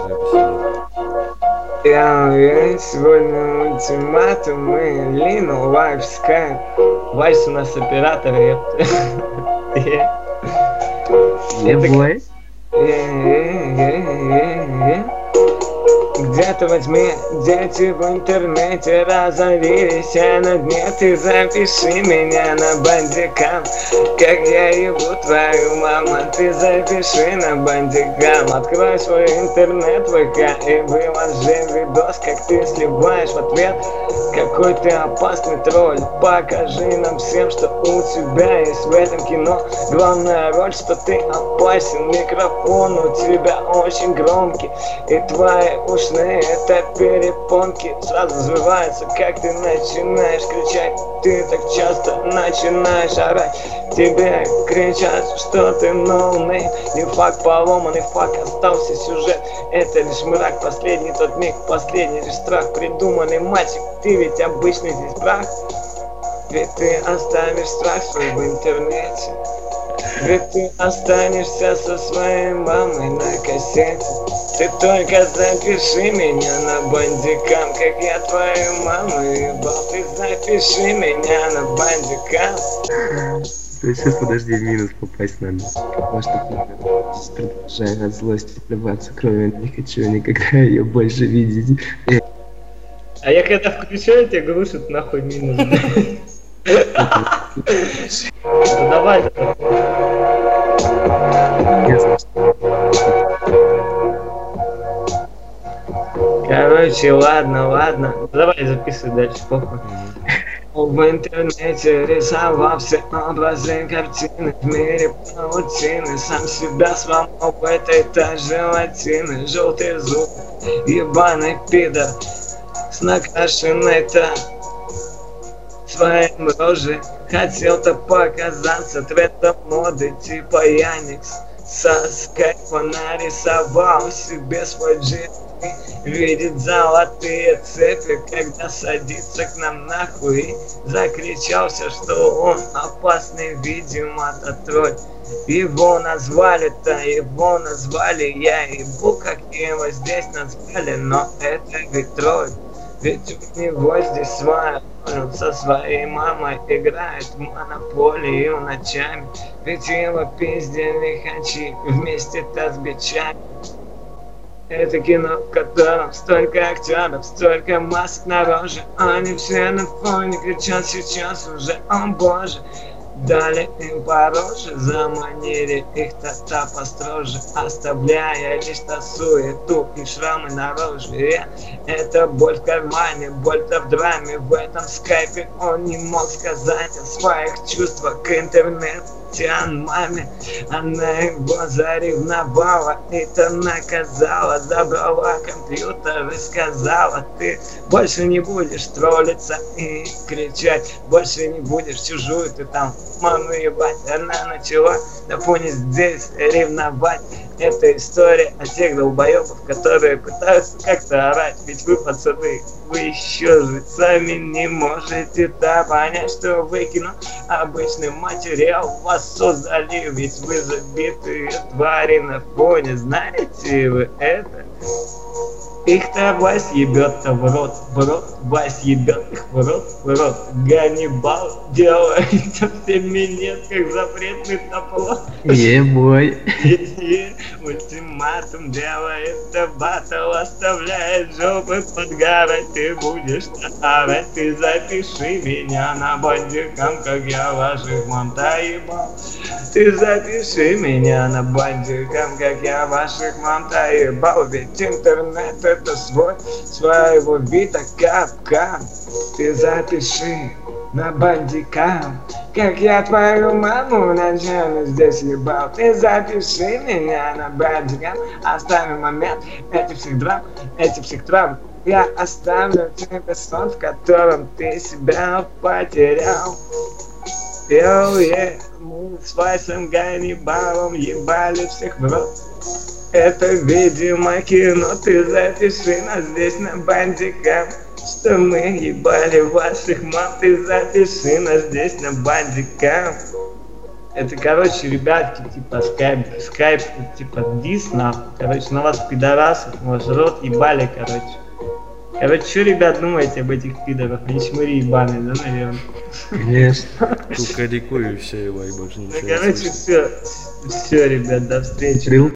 записи нет. Я сегодня ультиматум и Лину лайв скайп. Вайс у нас оператор, ёпта. Ебой. Где-то во тьме дети в интернете разорились, а на дне ты запиши меня на бандикам. Как я ебу твою маму, ты запиши на бандикам. Открой свой интернет ВК и выложи видос, как ты сливаешь в ответ. Какой ты опасный тролль, покажи нам всем, что у тебя есть в этом кино. Главная роль, что ты опасен, микрофон у тебя очень громкий, и твои ушные это перепонки сразу взрываются, как ты начинаешь кричать. Ты так часто начинаешь орать, тебе кричат, что ты ноунейм. Не факт поломанный, факт остался сюжет. Это лишь мрак, последний тот миг, последний лишь страх. Придуманный мальчик, ты ведь обычный здесь прах. Ведь ты оставишь страх свой в интернете. Ведь ты останешься со своей мамой на кассете. Ты только запиши меня на бандикам, как я твою маму ебал. Ты запиши меня на бандикам. Сейчас подожди, в минус попасть надо. Может, продолжая от злости плеваться кровью, не хочу никогда ее больше видеть. А я когда включаю, тебя глушит нахуй минус. Ну давай. Короче, ладно. Давай записывай дальше, похуй. В интернете рисовал все образы, картины. В мире паутины сам себя сломал в этой желатины. Желтый зуб, ебаный пидор с накрашенной-то своим рожей. Хотел-то показаться трендом моды, типа Яникс. Со скайпа нарисовал себе свой джип. Видит золотые цепи, когда садится к нам нахуй. И закричался, что он опасный, видимо, это тролль. Его назвали я ебу, как его здесь назвали. Но это ведь тролль, ведь у него здесь своя. Он со своей мамой играет в монополию ночами. Ведь его пиздили хачи вместе-то с бичами. Это кино, в котором столько актеров, столько масок на роже. Они все на фоне кричат сейчас уже, о боже. Дали им по роже, заманили их та построже, оставляя лишь суету и шрамы на роже. Это боль в кармане, боль-то в драме. В этом скайпе он не мог сказать о своих чувствах к интернету. Маме, она его заревновала, это наказала, забрала компьютер и сказала: ты больше не будешь троллиться и кричать, больше не будешь чужую ты там маму ебать. Она начала на фоне здесь ревновать. Это история о тех долбоебов, которые пытаются как-то орать. Ведь вы, пацаны, вы еще же сами не можете-то понять, что вы кино обычный материал вас создали. Ведь вы забитые твари на фоне. Знаете вы это? Их-то Вась ебет-то в рот, Вась ебет их в рот. Ганнибал делает в минет, как запретный топло. Ебой. Ультиматум делает батл, оставляет жопы подгорать. Ты будешь орать, ты запиши меня на бандикам, как я ваших мам-то ебал. Ты запиши меня на бандикам, как я ваших мам-то ебал. Ведь интернет это своего вида капкан. Ты запиши на бандикам, как я твою маму вначале здесь ебал. Ты запиши меня на бандикам. Оставим момент этих всех травм. Я оставлю тебе сон, в котором ты себя потерял. Мы с Вайсом Ганнибалом ебали всех в рот. Это, видимо, кино. Ты запиши нас здесь на бандикам, что мы ебали ваших мам. Ты запиши нас здесь на бандикам. Это, короче, ребятки, типа, скайп, типа, дис, нахуй. Короче, на вас, пидорасов, может, рот ебали, короче. Короче, что, ребят, думаете об этих пидорах? Они чмыри ебаные, да, наверное? Конечно. Кукареку и все, ебать, больше Ну, ничего не короче, слышно. все, ребят, до встречи.